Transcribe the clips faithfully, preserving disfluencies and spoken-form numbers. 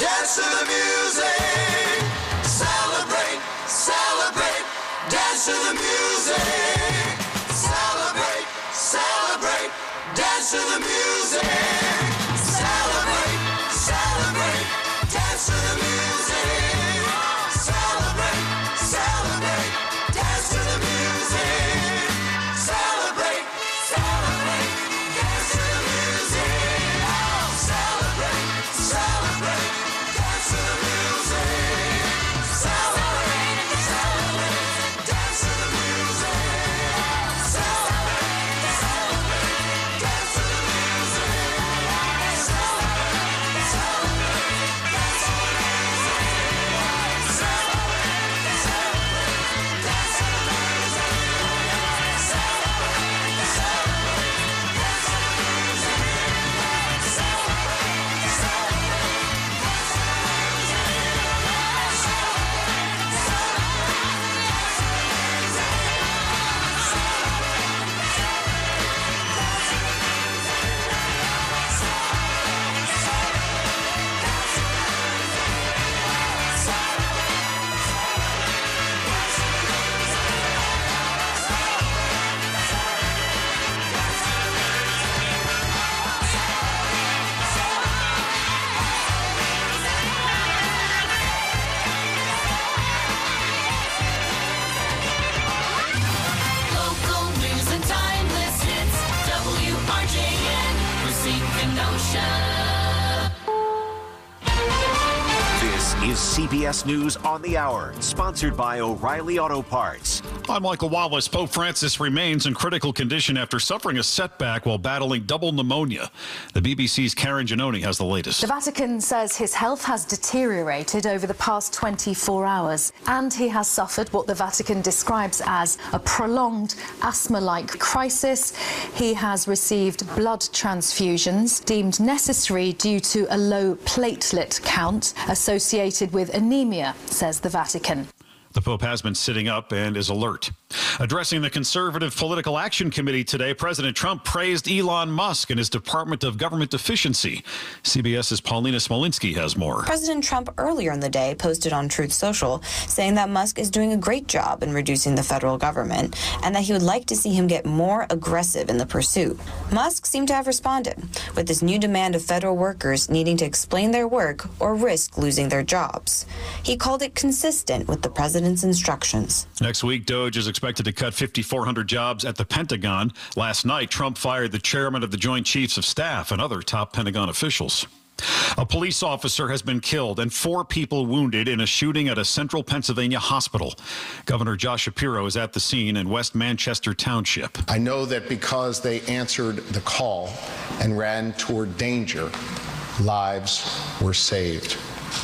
dance to the music. Celebrate, celebrate, dance to the music. Celebrate, celebrate, dance to the music. Celebrate, celebrate, dance to the music. Celebrate, celebrate, dance to the music. Celebrate, celebrate, dance to the music. Celebrate, celebrate, dance to the music. Celebrate, celebrate, dance to the music. Celebrate, celebrate, dance to the music. Celebrate, celebrate, dance to the music. Celebrate, celebrate, dance to the music. Celebrate, celebrate, dance to the music. Celebrate, celebrate, dance to Local news and timeless hits. W R J N, Racine Kenosha. This is C B S News on the Hour, sponsored by O'Reilly Auto Parts. I'm Michael Wallace. Pope Francis remains in critical condition after suffering a setback while battling double pneumonia. The B B C's Karen Giannone has the latest. The Vatican says his health has deteriorated over the past twenty-four hours, and he has suffered what the Vatican describes as a prolonged asthma-like crisis. He has received blood transfusions deemed necessary due to a low platelet count associated with anemia, says the Vatican. The Pope has been sitting up and is alert. Addressing the Conservative Political Action Committee today, President Trump praised Elon Musk and his Department of Government Efficiency. CBS's Paulina Smolinski has more. President Trump earlier in the day posted on Truth Social saying that Musk is doing a great job in reducing the federal government and that he would like to see him get more aggressive in the pursuit. Musk seemed to have responded with this new demand of federal workers needing to explain their work or risk losing their jobs. He called it consistent with the president's instructions. Next week, Doge is expected to cut five thousand four hundred jobs at the Pentagon. Last night, Trump fired the chairman of the Joint Chiefs of Staff and other top Pentagon officials. A police officer has been killed and four people wounded in a shooting at a central Pennsylvania hospital. Governor Josh Shapiro is at the scene in West Manchester Township. I know that because they answered the call and ran toward danger, lives were saved.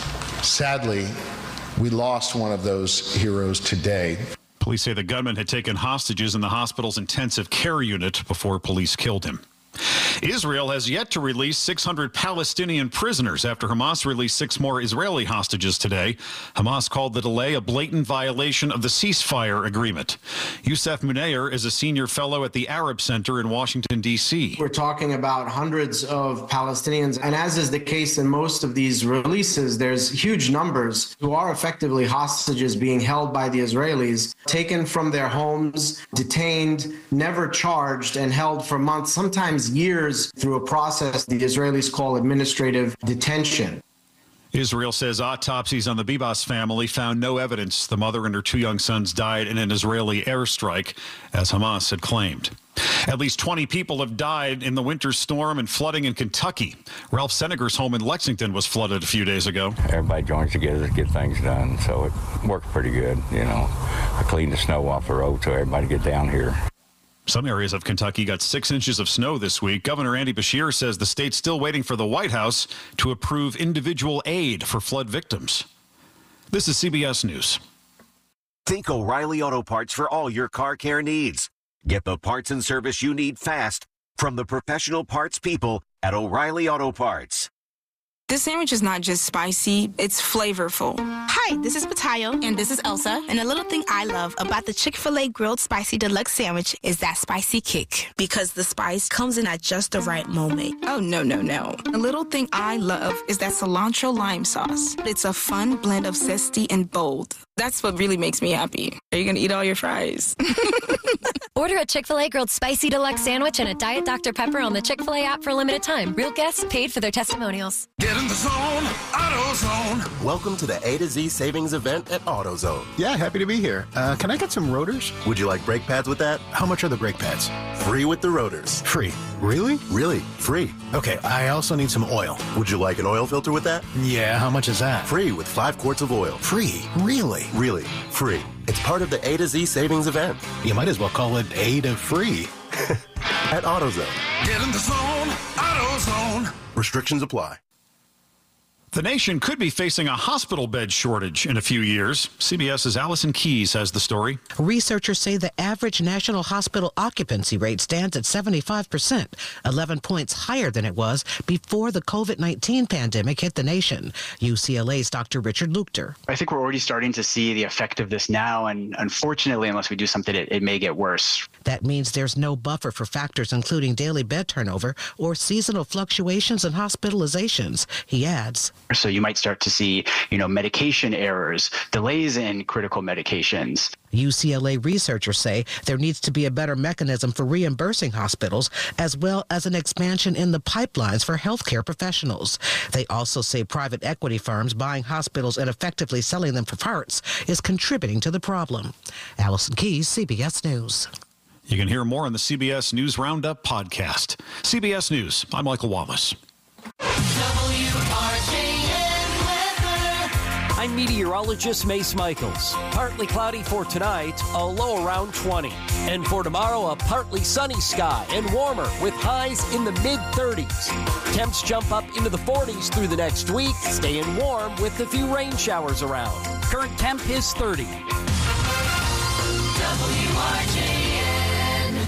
Sadly, we lost one of those heroes today. Police say the gunman had taken hostages in the hospital's intensive care unit before police killed him. Israel has yet to release six hundred Palestinian prisoners after Hamas released six more Israeli hostages today. Hamas called the delay a blatant violation of the ceasefire agreement. Youssef Munayr is a senior fellow at the Arab Center in Washington, D C. We're talking about hundreds of Palestinians, and as is the case in most of these releases, there's huge numbers who are effectively hostages being held by the Israelis, taken from their homes, detained, never charged, and held for months, sometimes years, through a process the Israelis call administrative detention. Israel says autopsies on the Bibas family found no evidence the mother and her two young sons died in an Israeli airstrike, as Hamas had claimed. At least twenty people have died in the winter storm and flooding in Kentucky. Ralph Seneger's home in Lexington was flooded a few days ago. Everybody joins together to get things done, so it worked pretty good. You know, I cleaned the snow off the road so everybody get down here. Some areas of Kentucky got six inches of snow this week. Governor Andy Beshear says the state's still waiting for the White House to approve individual aid for flood victims. This is C B S News. Think O'Reilly Auto Parts for all your car care needs. Get the parts and service you need fast from the professional parts people at O'Reilly Auto Parts. This sandwich is not just spicy, it's flavorful. Hi, this is Patayo. And this is Elsa. And a little thing I love about the Chick-fil-A Grilled Spicy Deluxe Sandwich is that spicy kick. Because the spice comes in at just the right moment. Oh, no, no, no. The little thing I love is that cilantro lime sauce. It's a fun blend of zesty and bold. That's what really makes me happy. Are you going to eat all your fries? Order a Chick-fil-A Grilled Spicy Deluxe Sandwich and a Diet Doctor Pepper on the Chick-fil-A app for a limited time. Real guests paid for their testimonials. Get in the zone, AutoZone. Welcome to the A to Z savings event at AutoZone. Yeah, happy to be here. Uh, can I get some rotors? Would you like brake pads with that? How much are the brake pads? Free with the rotors. Free. Really? Really, free. Okay, I also need some oil. Would you like an oil filter with that? Yeah, how much is that? Free with five quarts of oil. Free? Really? Really, free. It's part of the A to Z savings event. You might as well call it A to free. At AutoZone. Get in the zone, AutoZone. Restrictions apply. The nation could be facing a hospital bed shortage in a few years. CBS's Allison Keyes has the story. Researchers say the average national hospital occupancy rate stands at seventy-five percent, eleven points higher than it was before the COVID nineteen pandemic hit the nation. U C L A's Doctor Richard Luchter. I think we're already starting to see the effect of this now, and unfortunately, unless we do something, it, it may get worse. That means there's no buffer for factors including daily bed turnover or seasonal fluctuations in hospitalizations, he adds. So you might start to see, you know, medication errors, delays in critical medications. U C L A researchers say there needs to be a better mechanism for reimbursing hospitals, as well as an expansion in the pipelines for healthcare professionals. They also say private equity firms buying hospitals and effectively selling them for parts is contributing to the problem. Allison Keyes, C B S News. You can hear more on the C B S News Roundup podcast. C B S News, I'm Michael Wallace. I'm meteorologist Mace Michaels. Partly cloudy for tonight, a low around twenty. And for tomorrow, a partly sunny sky and warmer with highs in the mid thirties. Temps jump up into the forties through the next week, staying warm with a few rain showers around. Current temp is thirty. W R J N.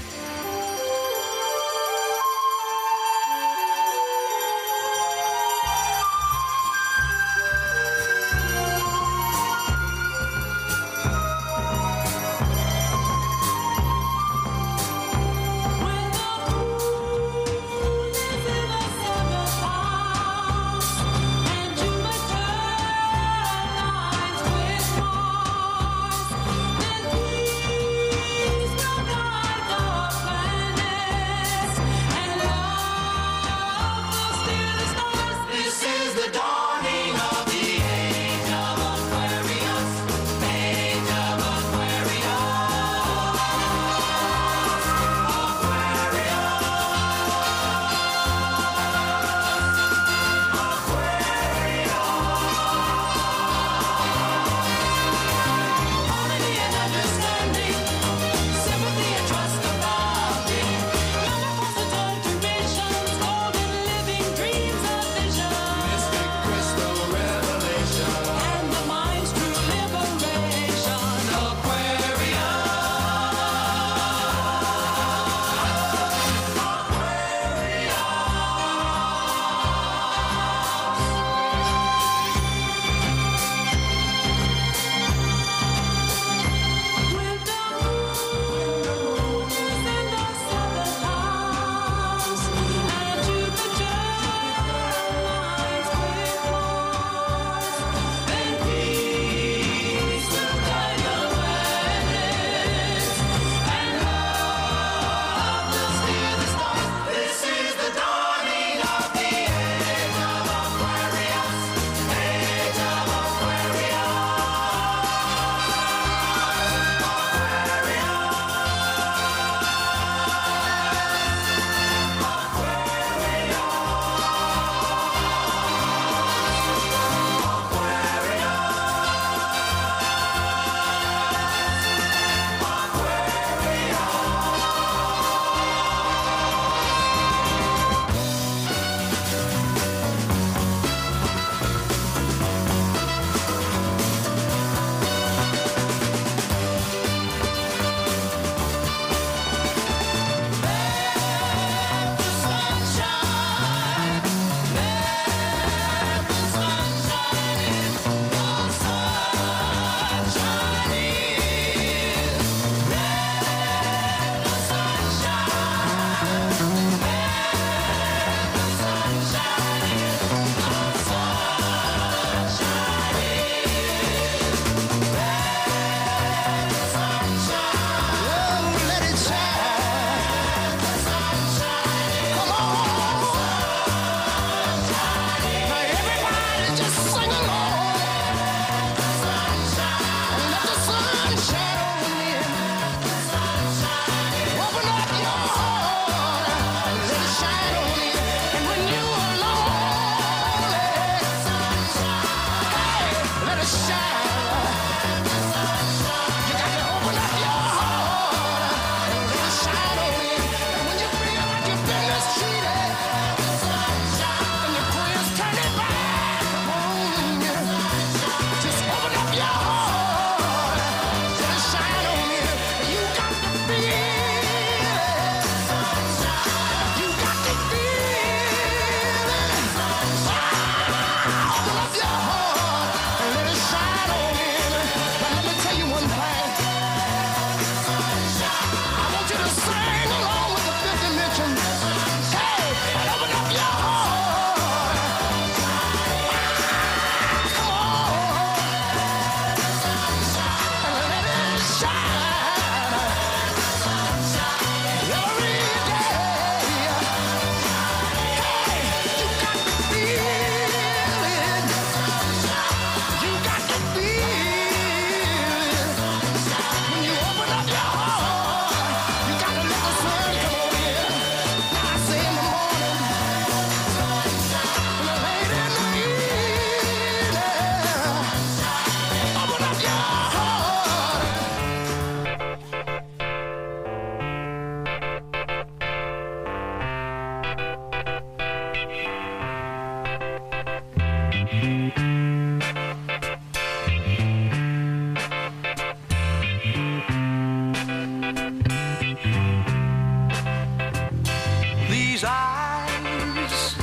These eyes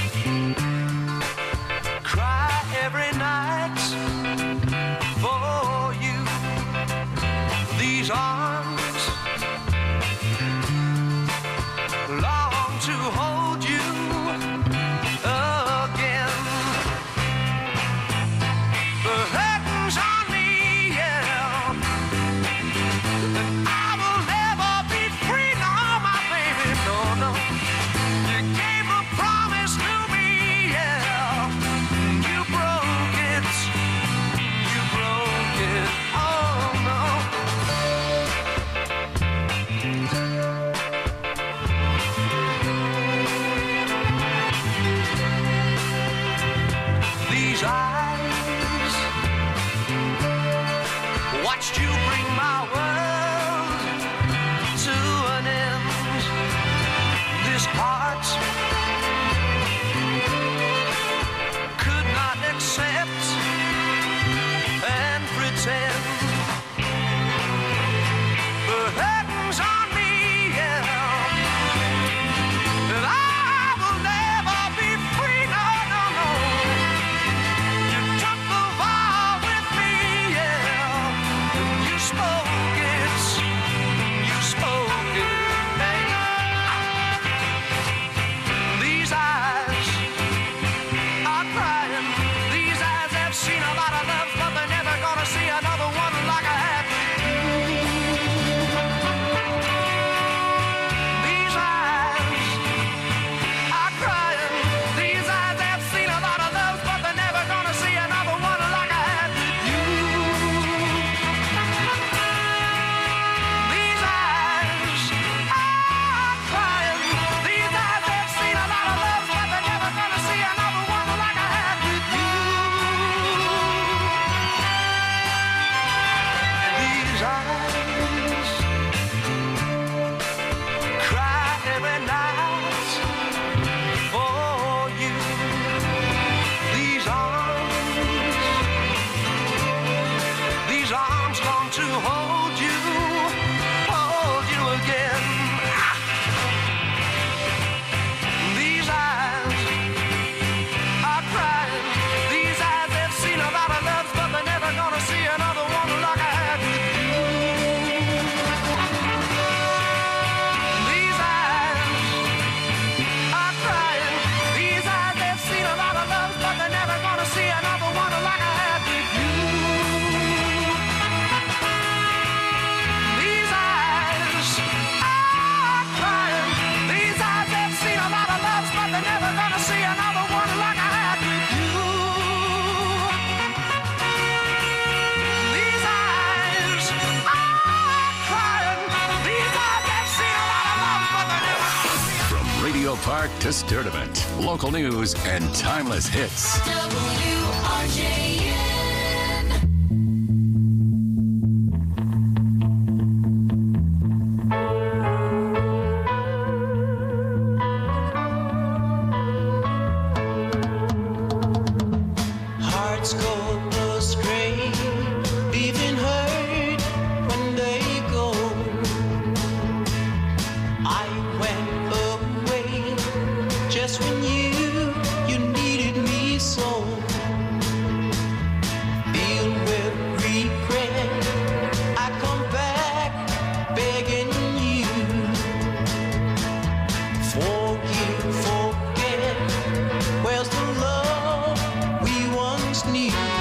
cry every night for you. These arms long to hold you again. The curtains on me, yeah. I will never be free, no, my baby, no, no. You gave a promise to me, yeah. You broke it, you broke it, oh no. These eyes watched you bring my world to an end. This heart could not accept and pretend. The curtains on me, yeah, that I will never be free, no, no, no. You took the vow with me, yeah, and you spoke it, you spoke it, hey. These eyes are crying. These eyes have seen a lot of love, but they're never gonna see another one like I had with you. These eyes are crying. These eyes have seen a lot of love, but they're never gonna see another one like I had with you. These eyes are crying. These eyes have seen a lot of love, but they're never gonna see another one like I had with you. These eyes cry every night for you. These arms, these arms long to hold you, hold you again. These eyes are crying. These eyes have seen a lot of love, but they're never gonna see another one like I had with you. These eyes are crying. These eyes have seen a lot of love, but they're never gonna see another one like I had with you. These eyes are crying. These eyes have seen a lot of love, but they're never gonna see another one like I had with you. These eyes are crying. These eyes have seen a lot of love, but they're never gonna see. From Radio Park to Sturdivant, local news and timeless hits. W R J N. Hearts go astray, leaving hurt when they go. I went away just when you, you needed me so. Filled with regret, I come back begging you. Forgive, forget, where's the love we once knew?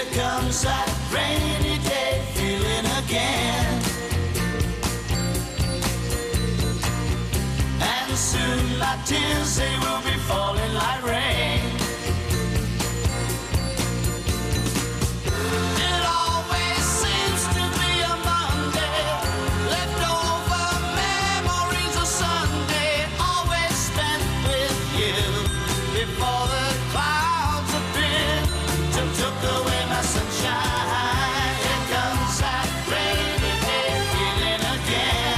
Here comes that rainy day feeling again. And soon my tears, they will be falling like rain. It always seems to be a Monday, leftover memories of Sunday, always spent with you before the clouds appeared, took, took away my sunshine. Here comes that rainy day feeling again.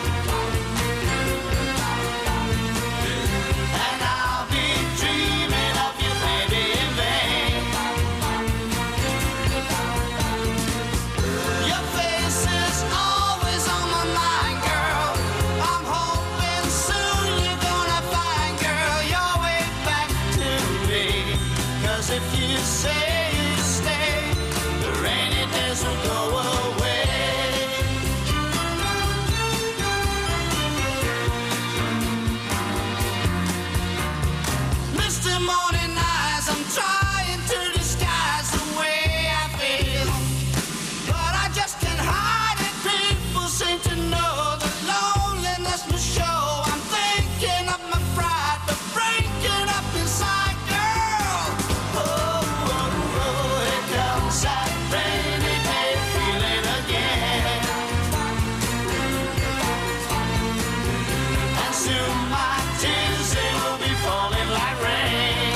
And I'll be dreaming of you, baby, in vain. Your face is always on my mind, girl. I'm hoping soon you're gonna find, girl, your way back to me. 'Cause if you say you stay, the rainy days will go away. Misty morning eyes, I'm trying to disguise the way I feel, but I just can't hide it. People seem to know the loneliness must show. I'm thinking of my pride, the breaking up inside, girl. Oh, oh, oh, here comes that rainy day feeling again. And soon my tears, they will be falling like rain.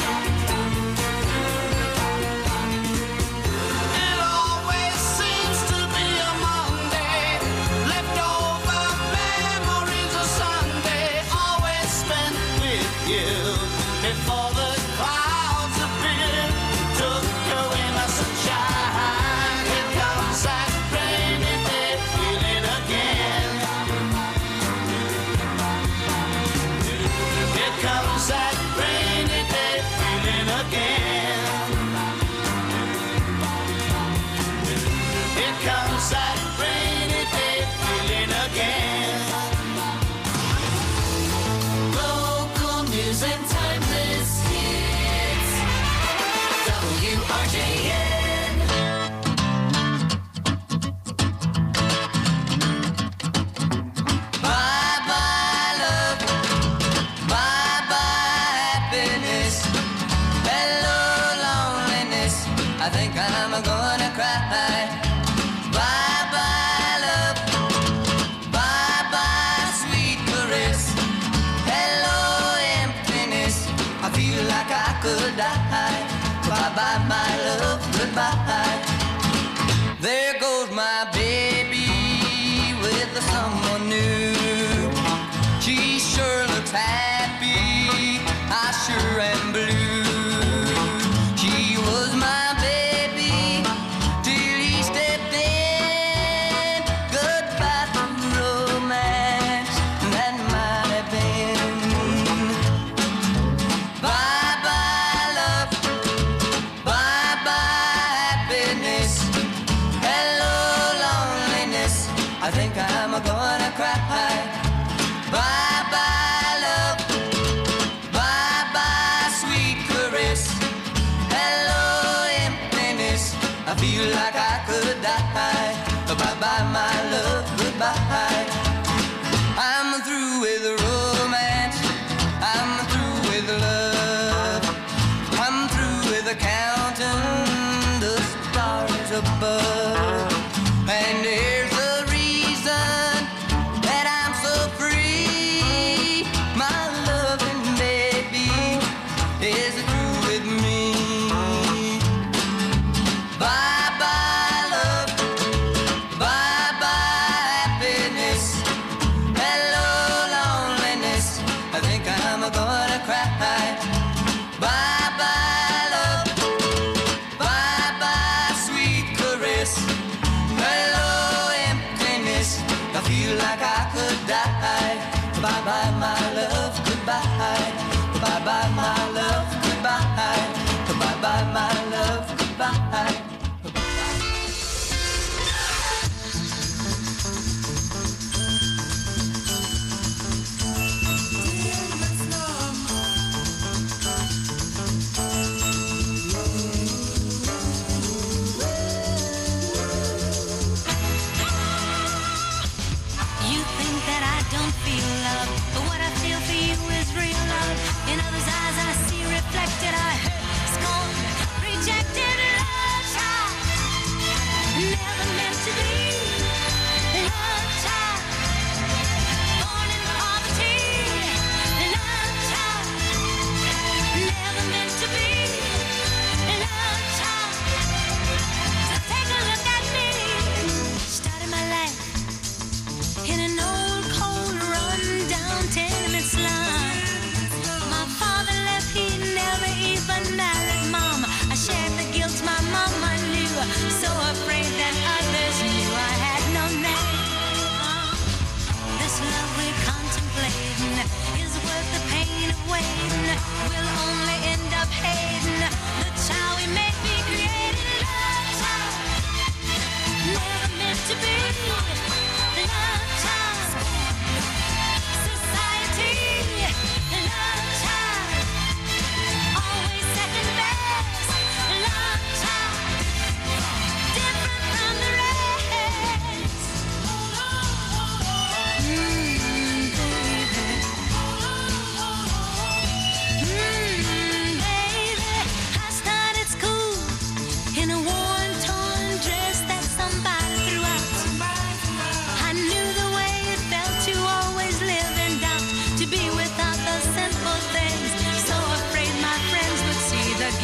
It always seems to be a Monday, leftover memories of Sunday, always spent with you before the clouds appear, took away my sunshine. Here comes that rainy day feeling again. Here comes that rainy day feeling again. Here comes that rainy day feeling again. Local news and timeless hits. W R J N. Bye bye love, bye bye happiness, hello loneliness, I think I'm gonna cry. Bye bye love, bye bye sweet caress, hello emptiness, I feel like I could die. Bye bye my love, goodbye. There goes my baby with someone new. She sure looks happy, I sure am blue. She was my baby till he stepped in. Goodbye to romance, that might have been. Bye bye love, bye bye happiness, hello loneliness, I think I'm gonna cry. Bye bye love, bye bye sweet caress, hello emptiness, I feel like I could die. Bye bye my love, goodbye. I'm through with romance, I'm through with love, I'm through with counting the stars above. And here's the reason that I'm so free. My loving baby is through with me. Bye bye love, bye bye happiness, hello loneliness, I think I'm gonna cry. Bye bye love, bye bye sweet caress, hello emptiness, I feel like I could die. Bye bye my love, goodbye. Bye bye my love, goodbye.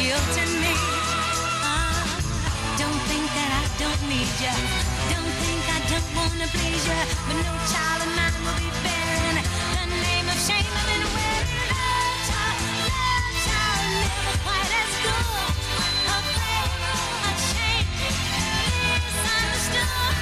guilt in me. Ah, don't think that I don't need ya. Don't think I don't wanna please ya. But no child of mine will be bearing the name of shame. I've been wearing love child, love child, never quite as good. Afraid, ashamed, misunderstood.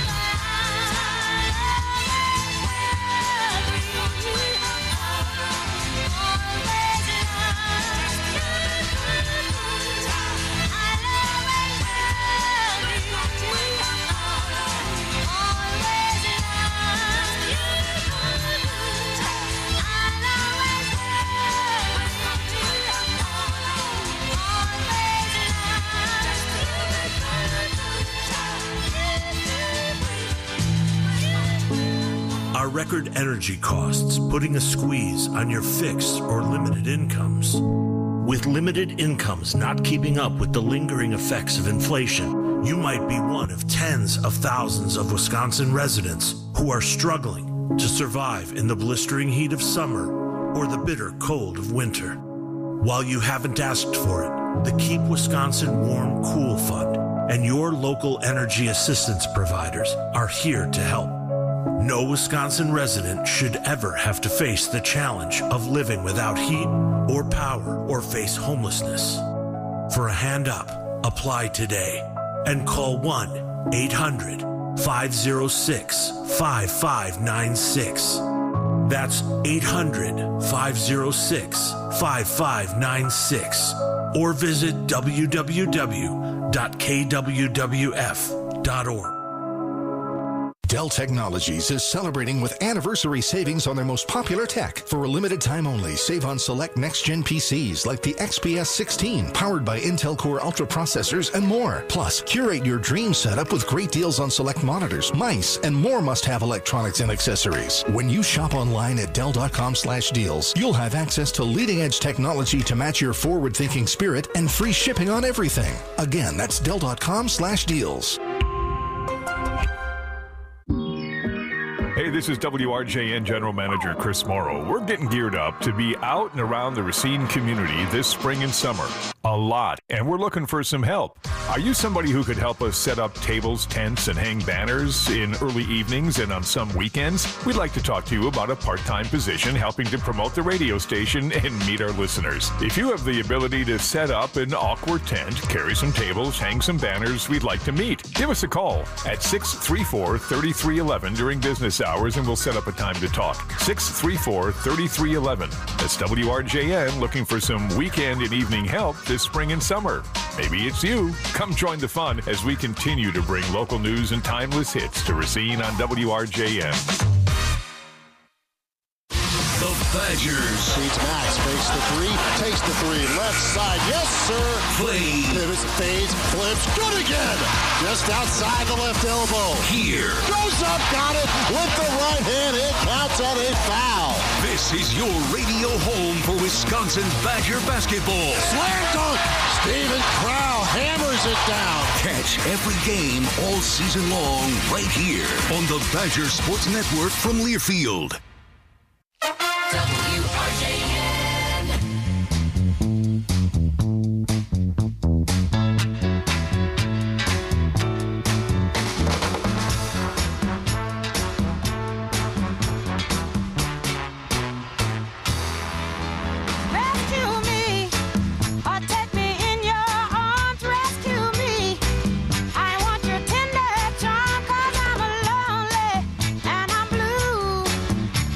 Are record energy costs putting a squeeze on your fixed or limited incomes? With limited incomes not keeping up with the lingering effects of inflation, you might be one of tens of thousands of Wisconsin residents who are struggling to survive in the blistering heat of summer or the bitter cold of winter. While you haven't asked for it, the Keep Wisconsin Warm Cool Fund and your local energy assistance providers are here to help. No Wisconsin resident should ever have to face the challenge of living without heat or power or face homelessness. For a hand up, apply today and call one eight hundred five oh six five five nine six. That's eight hundred five oh six five five nine six or visit w w w dot k w w f dot org. Dell Technologies is celebrating with anniversary savings on their most popular tech. For a limited time only, save on select next-gen P Cs like the X P S sixteen, powered by Intel Core Ultra processors and more. Plus, curate your dream setup with great deals on select monitors, mice, and more must-have electronics and accessories. When you shop online at Dell dot com slash deals, you'll have access to leading-edge technology to match your forward-thinking spirit and free shipping on everything. Again, that's Dell dot com slash deals. Hey, this is W R J N General Manager Chris Morrow. We're getting geared up to be out and around the Racine community this spring and summer. A lot, and we're looking for some help. Are you somebody who could help us set up tables, tents, and hang banners in early evenings and on some weekends? We'd like to talk to you about a part-time position helping to promote the radio station and meet our listeners. If you have the ability to set up an awkward tent, carry some tables, hang some banners, we'd like to meet. Give us a call at six three four, three three one one during business hours and we'll set up a time to talk. six three four, three three one one. That's W R J N looking for some weekend and evening help this spring and summer. Maybe it's you. Come join the fun as we continue to bring local news and timeless hits to Racine on W R J N. The Badgers. Feeds Max, fakes the three, takes the three, left side, yes sir. Play. Pivots, fades, flips, good again. Just outside the left elbow. Here. Goes up, got it, with the right hand, it counts on a foul. This is your radio home for Wisconsin Badger basketball. Slam dunk, Steven Crowl hammers it down. Catch every game all season long right here on the Badger Sports Network from Learfield. W R J N. Rescue me, or take me in your arms. Rescue me. I want your tender charm, 'cause I'm lonely and I'm blue.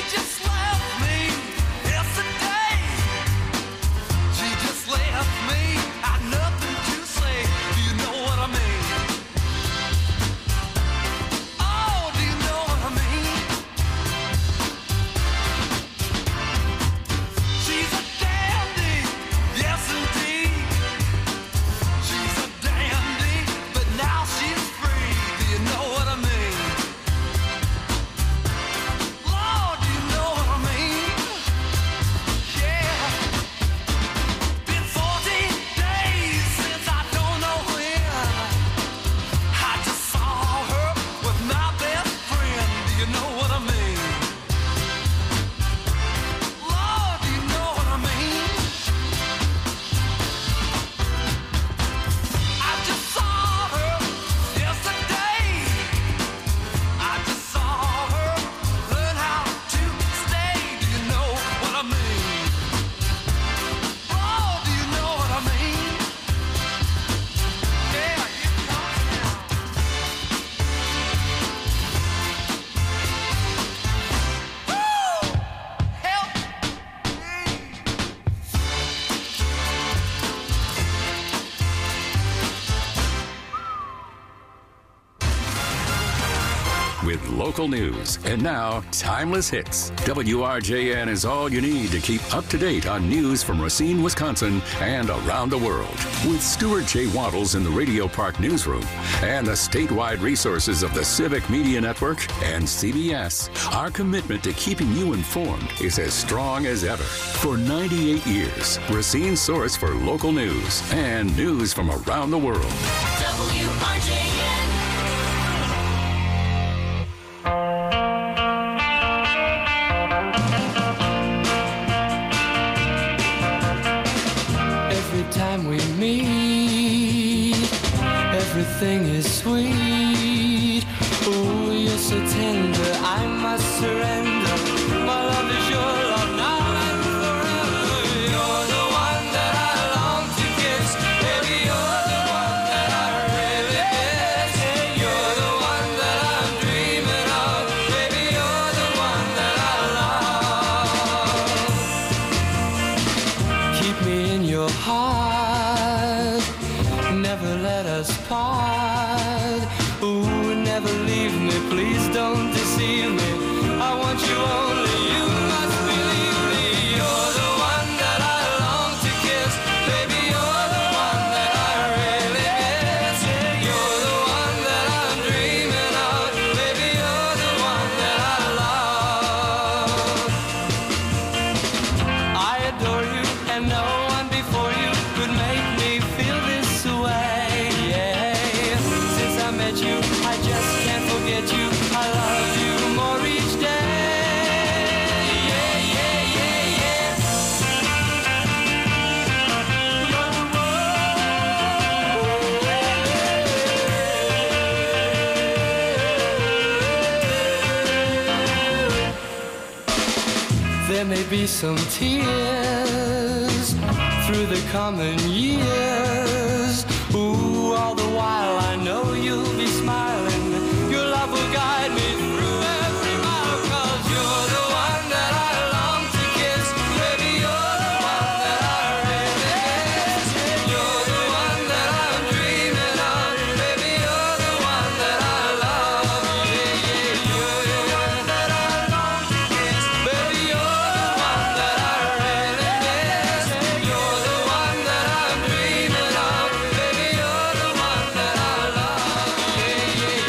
just left me yesterday. She just left me, had nothing to say. Do you know what I mean? Oh, do you know what I mean? She's a dandy, yes indeed. She's a dandy, but now she's free. Do you know what I mean? Lord, do you know what I mean? Yeah. Been fourteen days since I don't know when I just saw her with my best friend. Do you know what I mean? Lord, do you know what I mean? I just saw her yesterday. I just saw her learn how to stay. Do you know what I mean? Oh, do you know what I mean? Yeah, here comes now. Woo! Help With local news and now timeless hits, W R J N is all you need to keep up to date on news from Racine, Wisconsin, and around the world. With Stuart J. Waddles in the Radio Park newsroom and the statewide resources of the Civic Media Network and C B S, our commitment to keeping you informed is as strong as ever. For ninety-eight years, Racine's source for local news and news from around the world. W R J N. Every time we meet, everything is sweet. Oh, you're so tender, I must surrender. My love is your love now and forever. You're the one that I long to kiss. Baby, you're the one that I really miss. You're the one that I'm dreaming of. Baby, you're the one that I love. Keep me in your heart, never let us part. Ooh, never leave me, please don't deceive me. I want you only, you must believe me. You're the one that I long to kiss. Baby, you're the one that I really miss. You're the one that I'm dreaming of. Baby, you're the one that I love. I adore you, and no one before you could make me feel this way. Yeah. Since I met you, I just can't forget you. I love you more each day. Yeah, yeah, yeah, yeah. There may be some tears through the coming years. Ooh, all the while I know you'll be smiling. Your love will guide me through every mile. 'Cause you're the one that I long to kiss. Baby, you're the one that I really miss. You're the one that I'm dreaming of. Baby, you're the one that I love. Yeah, yeah, you're the one that I long to kiss. Baby, you're the one that I really miss. You're the one that I'm dreaming of. Baby, you're the one that I love. Yeah, yeah,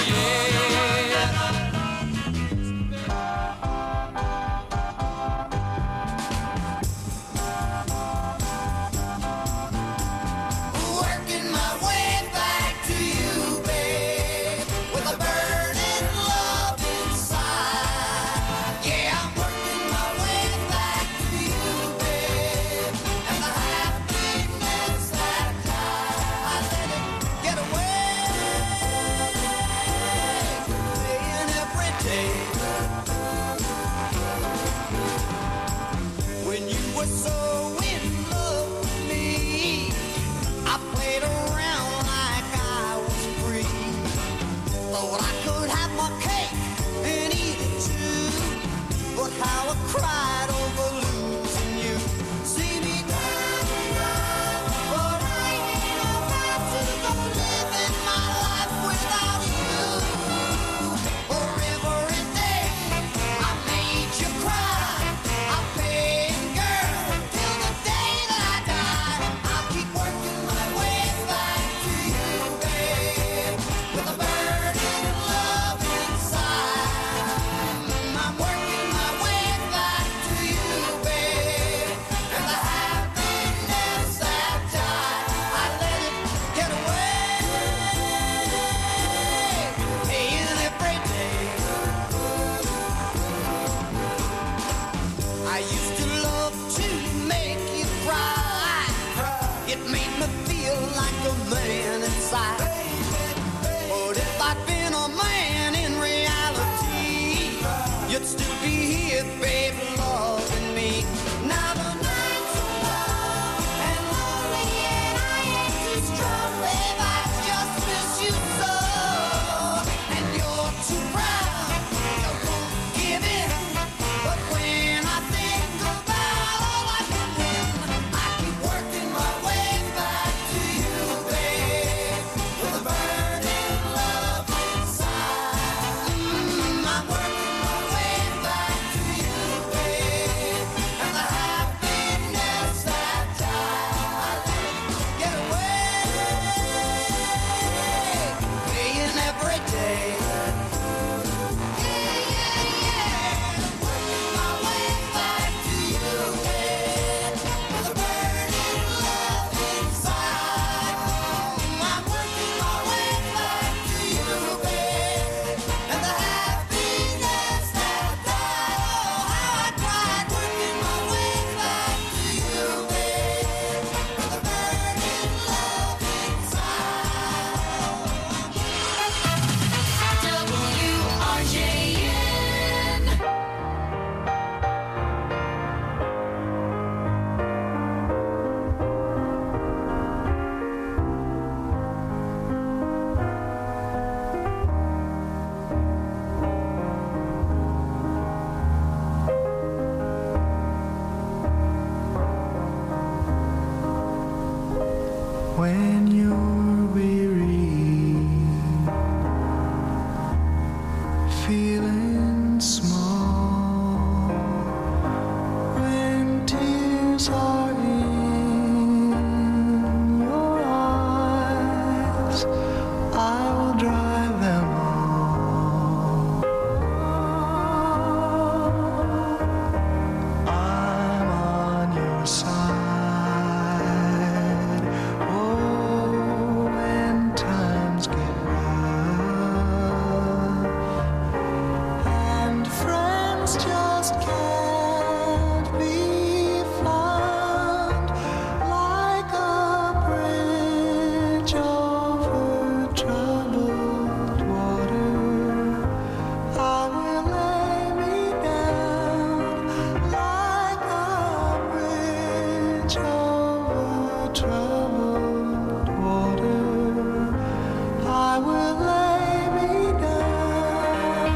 I used to love to make you cry. It made me feel like a man inside. But if I'd been a man in reality, you'd still be here, baby, loving me. Now the nights are long and lonely, and I ain't too strong, babe. I just miss you so. And you're too proud, you won't give in. But when I think about all I can win, I keep working my way back to you, babe, with a burning love inside. Mm, I'm working my way back to you, babe, and the happiness that I get away, paying every day. Yeah, yeah, yeah, working my way back to you, babe, with a burning love inside. Mm, I'm working my way back to you, babe, and the happiness that I, oh, how I tried working my way back to you, babe, with a burning love inside. W R J N. When you're weary, feeling small, when tears are in your eyes, I will dry them all. I'm on your side. Oh, when times get rough and friends just can't be found, like a bridge over troubled water, I will lay me down, like a bridge over troubled water, I will lay me down.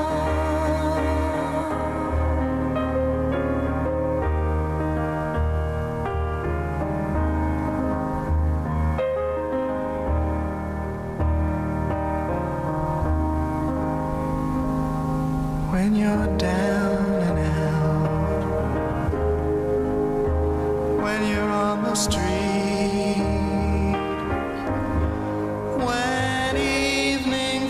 When you're down and out, when you're on the street, when evening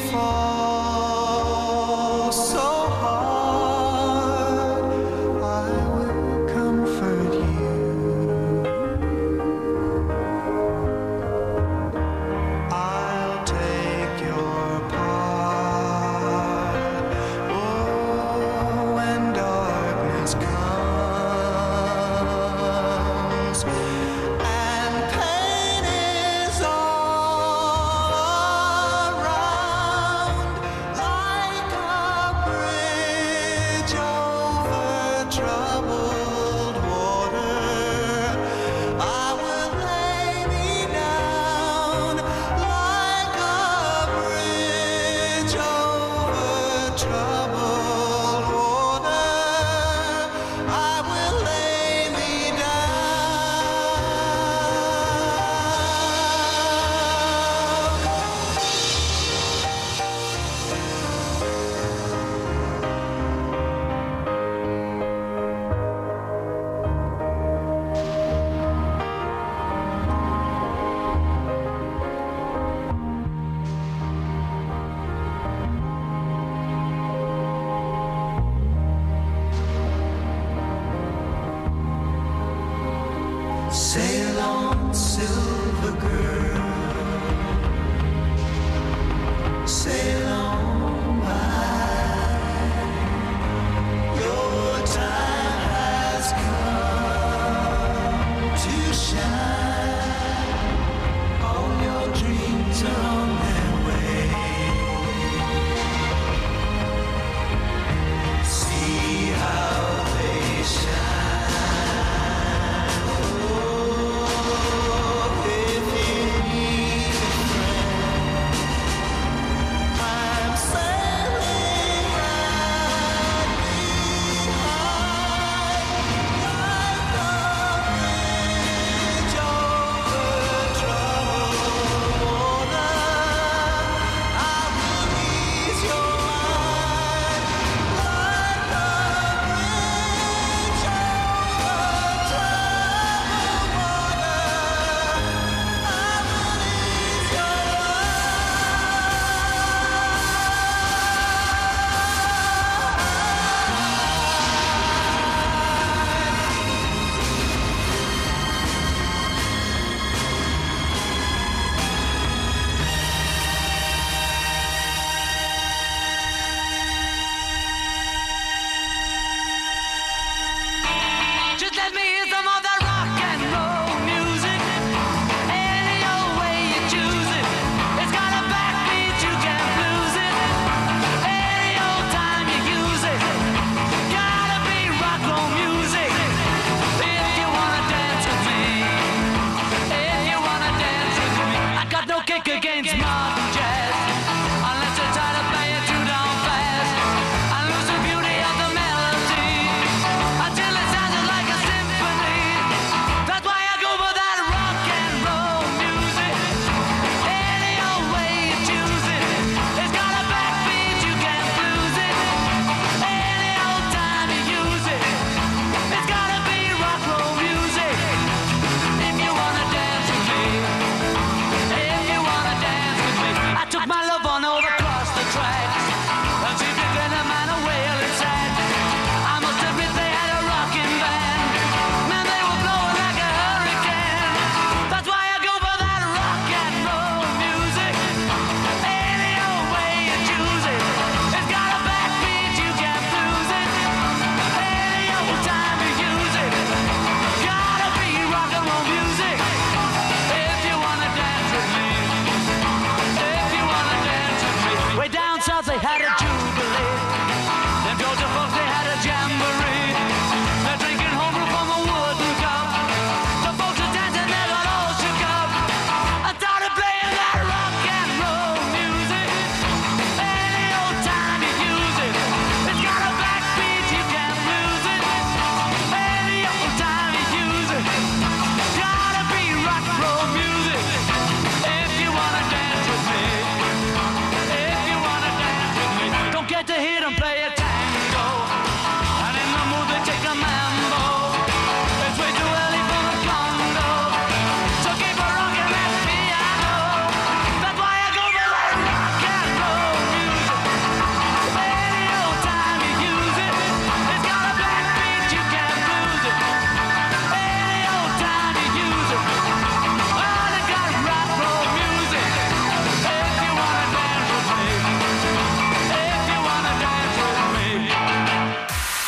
falls so hard, I will comfort you. I'll take your part. Oh, when darkness comes and pain is all around, like a bridge over troubled water, I will lay me down, like a bridge over troubled water, I will lay me Sail on, silver girl, sail on by. Your time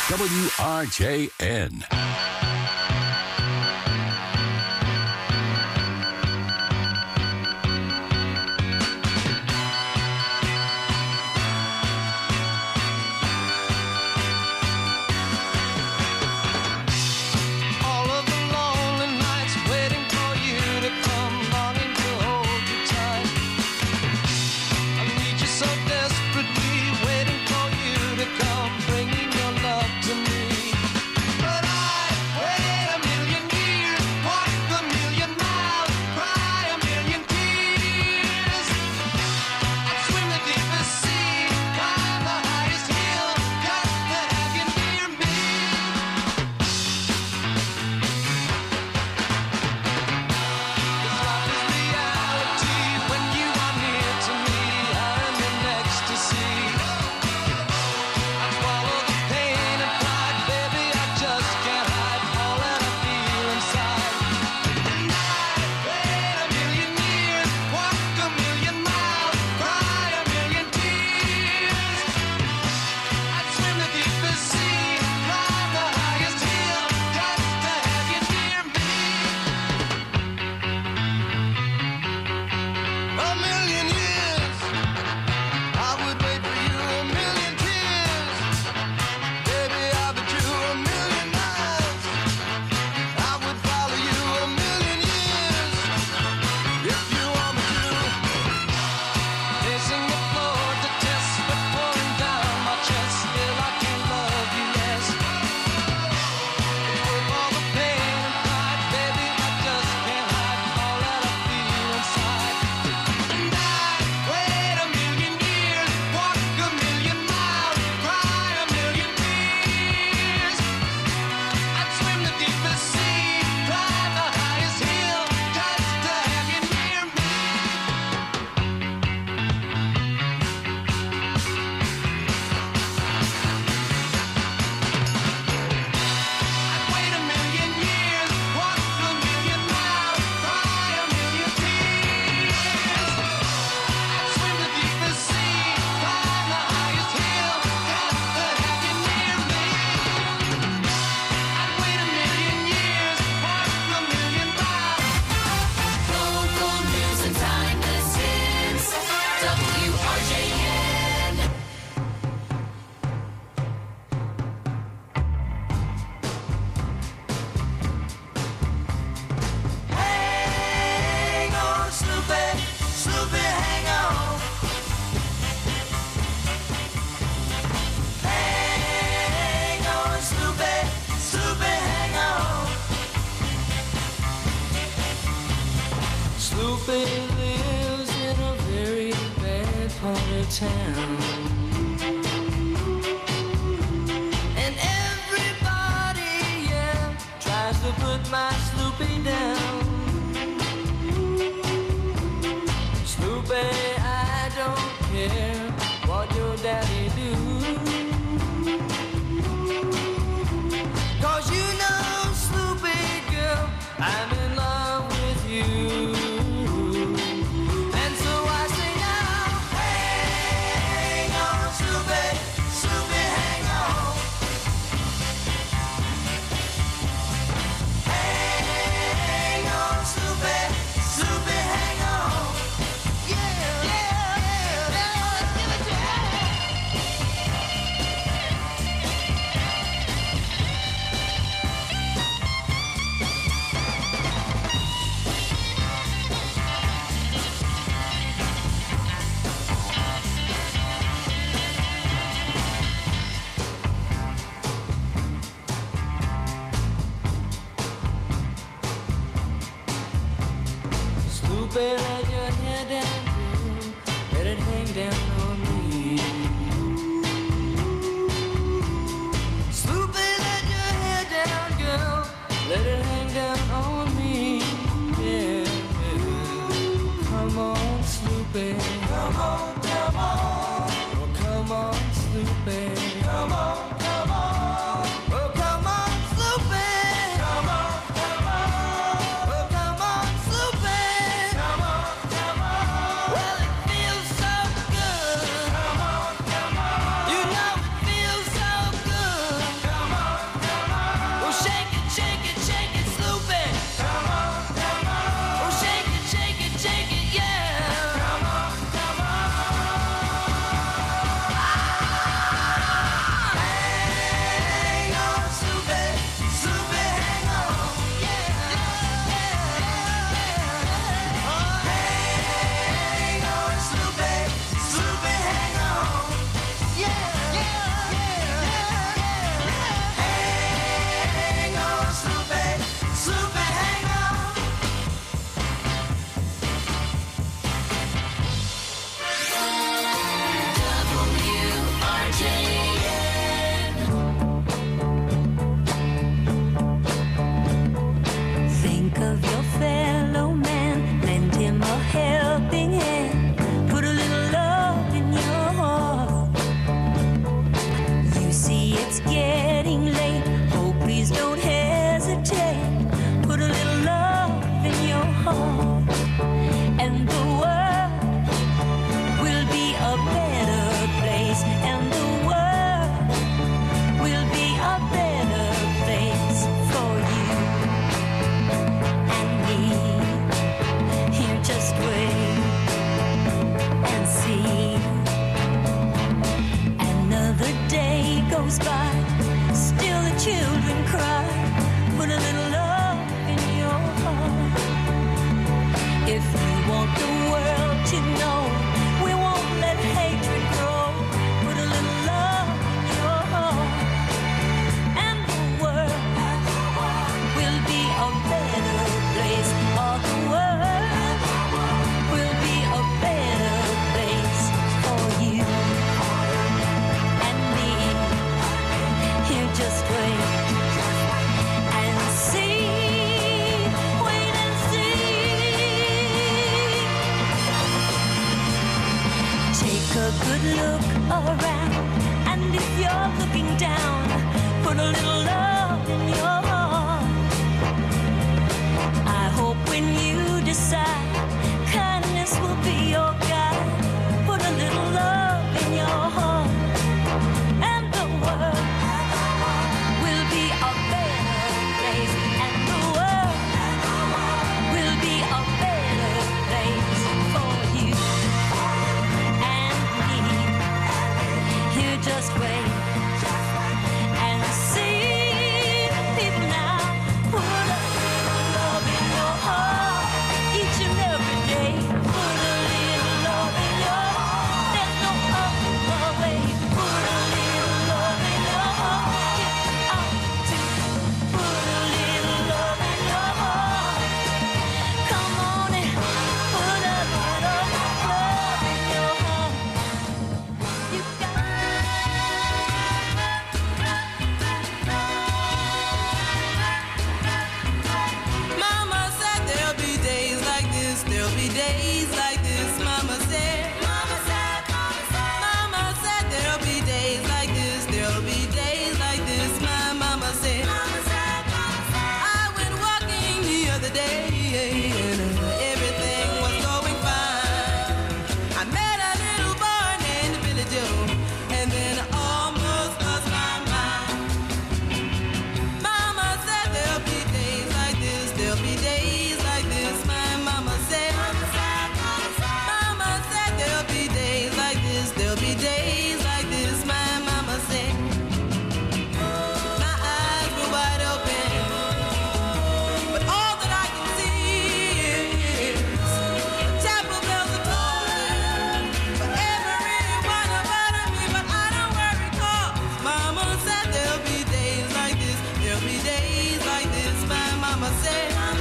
W R J N. All of the lonely nights waiting for you to come, longing to hold you tight. I need you so desperately, waiting for you to come, bringing your love to me. But I wait a million years, walk a million miles, cry a million tears. I'd swim the deepest sea, climb the highest hill, just to have you near me. Reality when you are near to me, I'm in ecstasy. I swallow the pain and pride, baby, I just can't hide all that I feel inside. And I'd wait a million years, walk a million miles, cry a million tears. I'd swim the deepest sea, climb the highest hill, just to have you near me. A million years, I would wait for you. A million tears, baby, I'll be true. A million miles, I would follow you. A million years, if you want me to. Pacing the floor to test, but pouring down my chest, still I can't love you less. With all the pain and pride, baby, I just can't hide all that I feel inside. And I'd wait a million years, walk a million miles, cry a million tears. I'd swim the deepest sea, climb the highest hill, just to have you near me. I'd wait a million years, walk a million miles, cry a million tears. I'd swim the deepest sea, climb the highest hill, just to have you near me. I'd wait a million years, walk a million miles. Local news and timeless hits. W R J N. Hang on, Snoopy, Snoopy, hang on. Hang on, Snoopy, Snoopy, hang on. Snoopy lives in a very bad part of town. And everybody, yeah, tries to put my Snoopy down. Snoopy, I don't care what your daddy do. 'Cause you know, Snoopy girl, I'm in love with you. And so I say now, Hang on, Snoopy, Snoopy, hang on. Hang on, Snoopy, Snoopy, hang on. Yeah, yeah, yeah, yeah, give it to me. Snoopy, let your hair down, girl. Let it hang down on me. Snoopy, let your hair down, girl. Let it hang down on me. Yeah. Come on, Snoopy. Come on, come on. Oh, come on, Snoopy. Come on, come on. Oh, come on, Snoopy. Come on, come on. Oh, come on, Snoopy. Come on, come on. Well, it feels so good. Come on, come on. You know it feels so good. Come put a little love in your heart. If you want the world to know, we won't let hatred grow. Put a little love in your heart, and the world will be a better place. All the world will be a better place for you and me. Here, just wait and see. Wait and see. Take a good look around, and if you're looking down, put a little love in your heart. I hope when you decide, kindness will be your guide. Put a little love in your heart, and the world will be a better place. And the world will be a better place for you and me. Here, just wait and see. People now, put a little love in your heart each and every day. Put a little love in your heart. There's no other way. Put a little love in your heart. Get out to put a little love in your heart. Come on and put a little love in your heart. You Mama said there'll be days like this, there'll be days like this. Mama said, Mama said, Mama said, Mama said there'll be days like this, there'll be days like this. My mama said, Mama said, Mama said. I went walking the other day and everything was going fine. I met a little boy named Billy Joe, and then I almost lost my mind. Mama said there'll be days like this, there'll be days like this. My mama said, Mama said, Mama said there'll be days like this, there'll be days like this. My mama said. My eyes were wide open, but all that I can see is chapel bells are tolling for everyone about me. But I don't worry, 'cause Mama said there'll be days like this, there'll be days like this. My mama said, Mama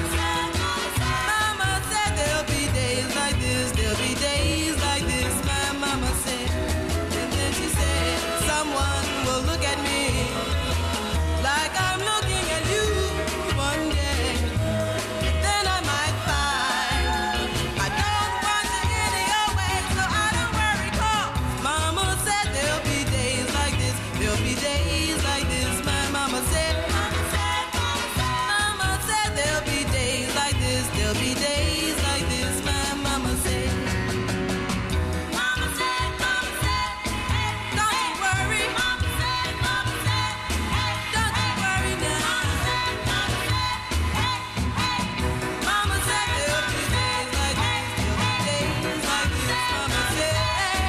said there'll be days like this, there'll be days like this. My mama said, and then she said, someone will look at me like I'm looking at you one day. Then I might find I don't want you any old way, so I don't worry, 'cause Mama said there'll be days like this, there'll be days like this. My mama said, Mama said, Mama said there'll be days like this, there'll be days like this. My mama said, Mama said, Mama said, hey, don't you worry. Mama said, Mama said, hey, don't you worry now. Mama said, Mama said, hey, hey. Mama said there'll be days like this, there'll be days like this. Mama said,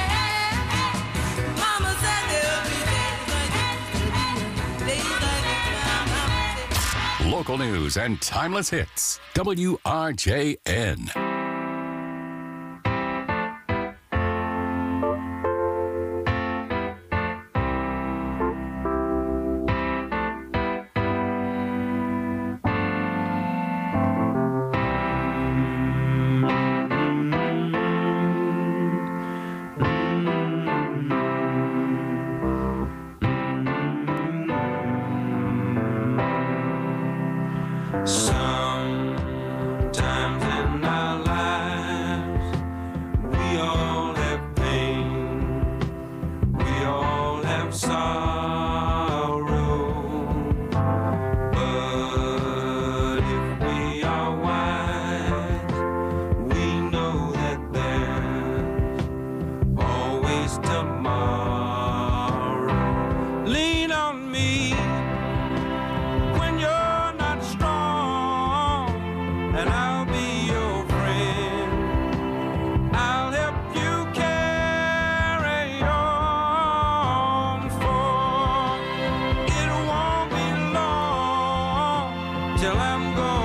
Mama said there'll be days like this, there'll be days like this. My mama said. Local news and timeless hits. W R J N. Sometimes in our till I'm gone.